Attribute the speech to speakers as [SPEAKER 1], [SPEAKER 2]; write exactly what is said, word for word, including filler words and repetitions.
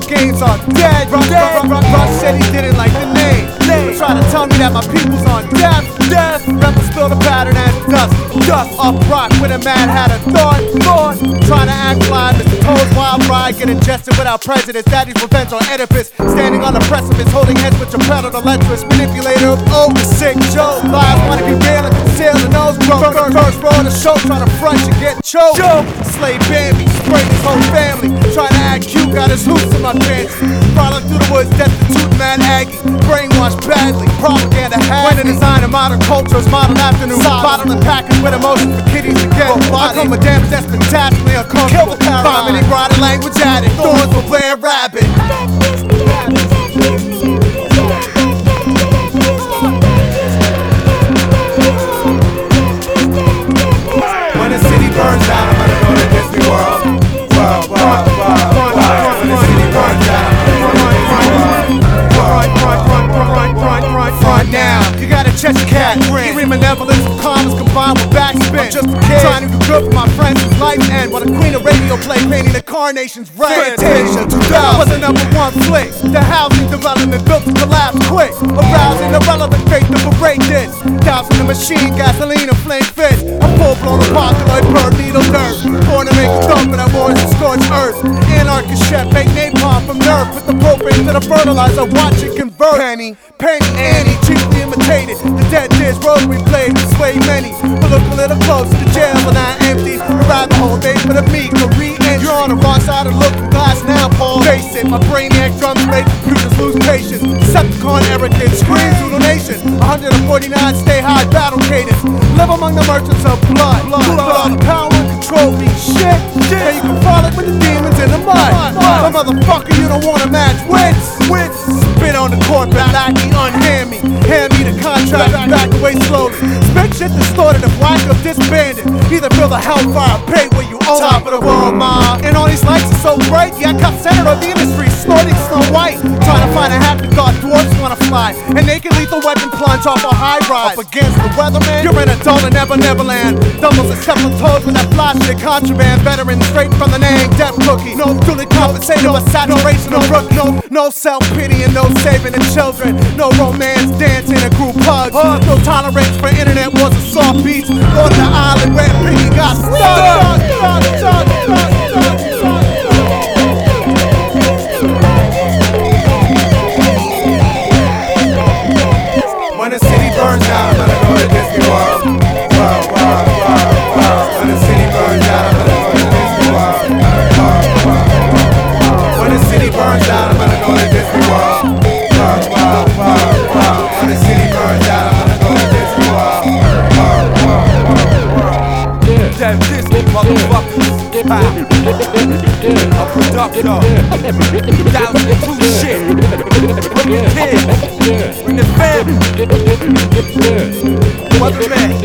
[SPEAKER 1] games are dead. Rush, Rush, Rush, Rush said he didn't like the name. They try to tell me that my people's on death. Death. Rebels spill the pattern as dust. Dust up rock with a mad had a thought. Thought. Trying to act fly, Mister Toad's wild ride, get ingested without prejudice. Daddy's revenge on Oedipus. Standing on the precipice, holding heads with your pedal to lecherous. Manipulator of old sick Joe. Lies wanna be real and conceal the nose broke. First, first row of the show, trying to front you get choked. Slave Bambi, sprayed his whole family. Trying to act cute, got his hoops in my pants. Crawling through the woods, destitute man Aggie. Brainwashed badly, propaganda has when the design of modern culture is modeled after new bottling packers with emotions for kiddies to get. I come with damage that's spectacularly uncomfortable. Five minute rotted language added. Thorns for Blair Rabbit. When the city burns out, I'm gonna go to Disney World. World, world, world, world. When the city burns out, I'm gonna go to Disney World. Run, run, run, run, run, run, run now. You got a chest cat, eerie malevolence of commas combined with backspin. I'm just a kid trying to do good for my friends' life end while the queen of radio play painting the carnation's red. Fantasia two thousand was the number one flick. The housing development built to collapse quick. Arousing the relevant faith to berate this. Dousing the machine, gasoline and flame fist. A full-blown apocalypse, bird needle dirt. Born to make a thump, but I wars to scorch earth. Anarchist chef, make napalm from nerve. Put the propane to the fertilizer, watch it convert. Penny, Penny, Annie, cheaply imitated. The dead dish, rotary blade, sway many. But look a little close to the jail and I empty. Arrive the whole day for the meat, the re-entry. You're on the wrong side of looking glass now, Paul. Face it, my brainiac drums make computers lose patience. Decepticon arrogant, screams through the nation. one forty-nine stay high battle cadence. Live among the merchants of blood. blood. Put all the power and control me shit. Now you can frolic with the demons in the mud. But motherfucker, you don't wanna match wits. Wits. Spit on the corporate lackey, unhand me. Hand me the contract, back away slowly. Spec shit distorted if whack up disbanded. Either feel the hellfire, pay where you own. Top of the world, ma. And all these lights are so bright, yeah, I cut center of the industry, snorting Snow White. Trying to find a happy god, dwarfs wanna fly. And naked lethal weapon plunge off a high rise. Up against the weatherman, you're an adult in Never Neverland. Doubles a couple of toes with that fly shit contraband. Veteran straight from the name, death cookie. No duly compensated with saturation of rook. No, no self-pity and no saving the children. No romance, dancing and group hugs. No tolerance for internet wars and soft beats. Go to the island where Piggy got stuck. Stuck, stuck, stuck, stuck, stuck, stuck. When the city burns out, I'm gonna go to Disney World. World, world, world, world. When the city burns out, I'm gonna go to Disney World. World, world, world. When the city burns out, I'm gonna go to Disney World. World, world, world, world. When the city burns out, I'm gonna go to Disney World. World, world, world, world. Damn Disney motherfuckers. A production. Thousand two shit. Bring the kids. Bring the family. Weatherman.